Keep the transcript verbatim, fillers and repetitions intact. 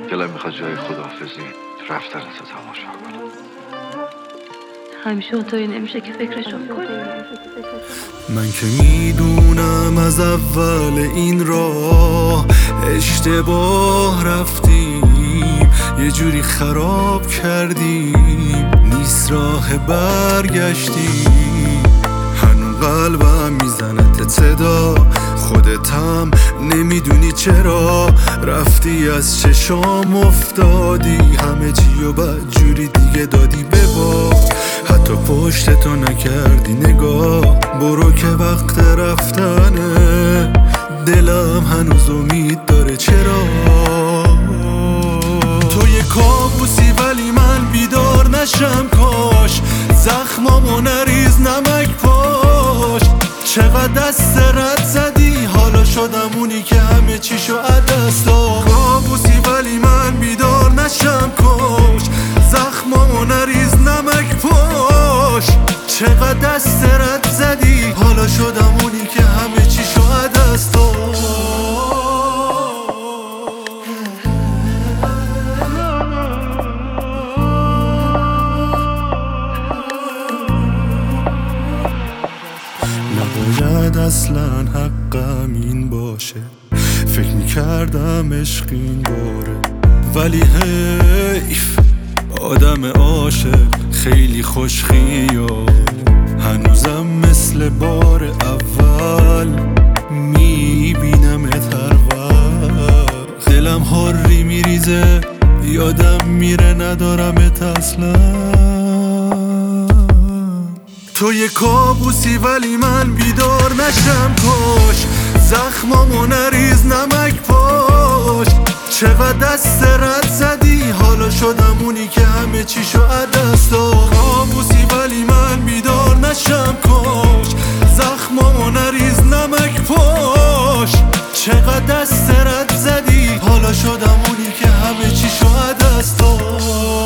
دلم میخواد جای خداحافظی رفتن تو تماشا کنم. همیشه اونطوری نمیشه که فکرشو کنی. من که میدونم از اول این راه اشتباه رفتیم، یه جوری خراب کردیم، نیست راه برگشتیم. هنو قلبم میزنه صدا، خودتم نمیدونی چرا رفتی از چشام افتادی، همه چی و بد جوری دیگه دادی به باد، حتی پشتتو نکردی نگاه. برو که وقت رفتنه، دلم هنوز امید داره. چرا تو یه کابوسی ولی من بیدار نشم، کاش زخمامو نریز نمک پاش. چقدر دست رد زدی، حالا شدم اونی که همه چیشو عدست داد. کابوسی ولی من بیدار نشم، کاش زخمامو نریز نمک پاش. چقدر دست رد زدی، حالا شدم اونی که همه چیشو عدست داد. نباید اصلا حقم این باشه، فکر میکردم عشق این باره، ولی حیف آدم عاشق خیلی خوش خیال. هنوزم مثل بار اول میبینمت هر وقت، دلم هاری میریزه، یادم میره ندارمت اصلا. تو یه کابوسی ولی من بیدار نشم، کاش زخمامو نریز نمک پاش. چقدر دست رد زدی، حالا شدم اونی که همه چیشو عدست داد. کابوسی ولی من بیدار نشم، کاش زخمامو نریز نمک پاش. چقدر دست رد زدی، حالا شدم اونی که همه چیشو عدست داد.